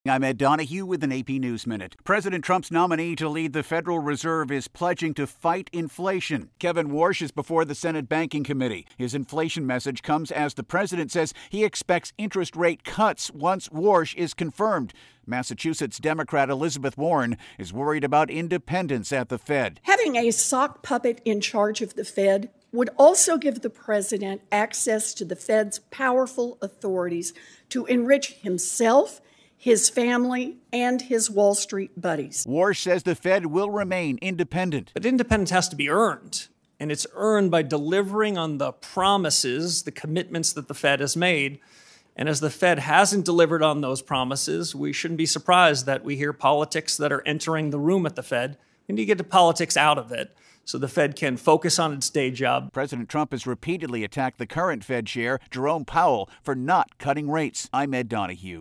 I'm Ed Donahue with an AP News Minute. President Trump's nominee to lead the Federal Reserve is pledging to fight inflation. Kevin Warsh is before the Senate Banking Committee. His inflation message comes as the president says he expects interest rate cuts once Warsh is confirmed. Massachusetts Democrat Elizabeth Warren is worried about independence at the Fed. Having a sock puppet in charge of the Fed would also give the president access to the Fed's powerful authorities to enrich himself, his family, and his Wall Street buddies. Warsh says the Fed will remain independent. But independence has to be earned, and it's earned by delivering on the promises, the commitments that the Fed has made. And as the Fed hasn't delivered on those promises, we shouldn't be surprised that we hear politics that are entering the room at the Fed. We need to get the politics out of it so the Fed can focus on its day job. President Trump has repeatedly attacked the current Fed chair, Jerome Powell, for not cutting rates. I'm Ed Donahue.